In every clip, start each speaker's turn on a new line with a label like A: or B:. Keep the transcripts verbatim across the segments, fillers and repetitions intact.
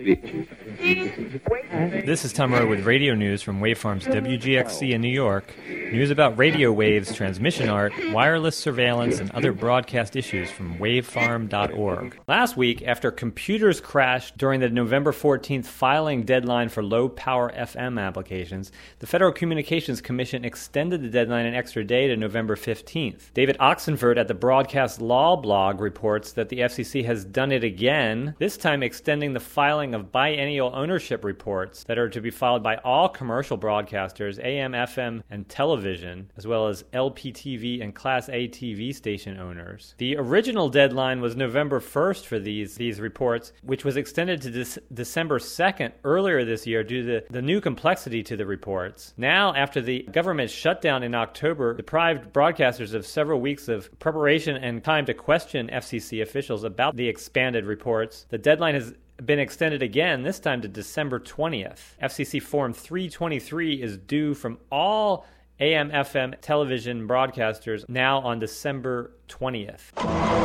A: This is Tom Rowe with radio news from Waveform's W G X C in New York. News about radio waves, transmission art, wireless surveillance, and other broadcast issues from wavefarm dot org. Last week, after computers crashed during the November fourteenth filing deadline for low-power F M applications, the Federal Communications Commission extended the deadline an extra day to November fifteenth. David Oxenford at the Broadcast Law blog reports that the F C C has done it again, this time extending the filing of biennial ownership reports that are to be filed by all commercial broadcasters, A M, F M, and television, as well as L P T V and Class A T V station owners. The original deadline was November first for these, these reports, which was extended to Dec- December second earlier this year due to the, the new complexity to the reports. Now, after the government shutdown in October, deprived broadcasters of several weeks of preparation and time to question F C C officials about the expanded reports, the deadline has been extended again, this time to December twentieth. F C C Form three twenty-three is due from all A M F M television broadcasters now on December twentieth.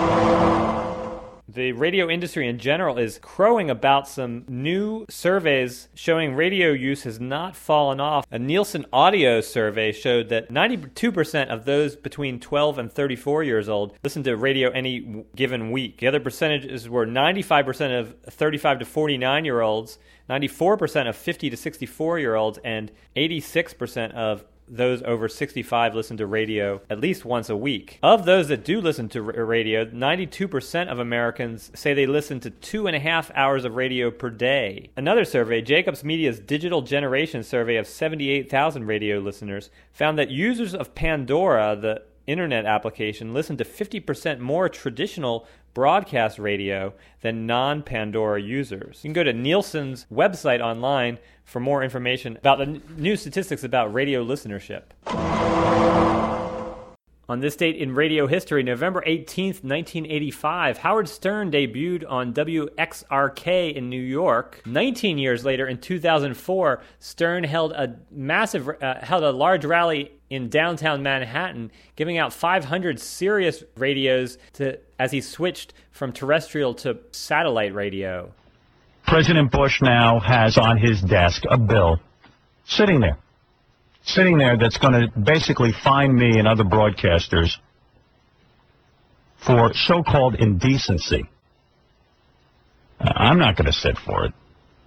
A: The radio industry in general is crowing about some new surveys showing radio use has not fallen off. A Nielsen audio survey showed that ninety-two percent of those between twelve and thirty-four years old listen to radio any given week. The other percentages were ninety-five percent of thirty-five to forty-nine-year-olds, ninety-four percent of fifty to sixty-four-year-olds, and eighty-six percent of those over sixty-five listen to radio at least once a week. Of those that do listen to radio, ninety-two percent of Americans say they listen to two and a half hours of radio per day. Another survey, Jacobs Media's Digital Generation survey of seventy-eight thousand radio listeners, found that users of Pandora, the internet application, listen to fifty percent more traditional broadcast radio than non-Pandora users. You can go to Nielsen's website online for more information about the n- new statistics about radio listenership. On this date in radio history, November eighteenth, nineteen eighty-five, Howard Stern debuted on W X R K in New York. nineteen years later, in two thousand four, Stern held a massive, uh, held a large rally in downtown Manhattan, giving out five hundred Sirius radios to as he switched from terrestrial to satellite radio.
B: President Bush now has on his desk a bill sitting there. Sitting there that's going to basically fine me and other broadcasters for so-called indecency. Uh, I'm not going to sit for it.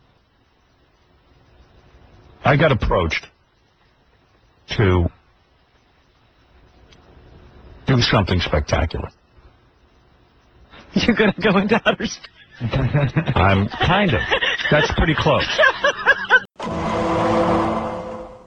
B: I got approached to do something spectacular.
C: You're going to go into outer space.
B: I'm kind of. That's pretty close.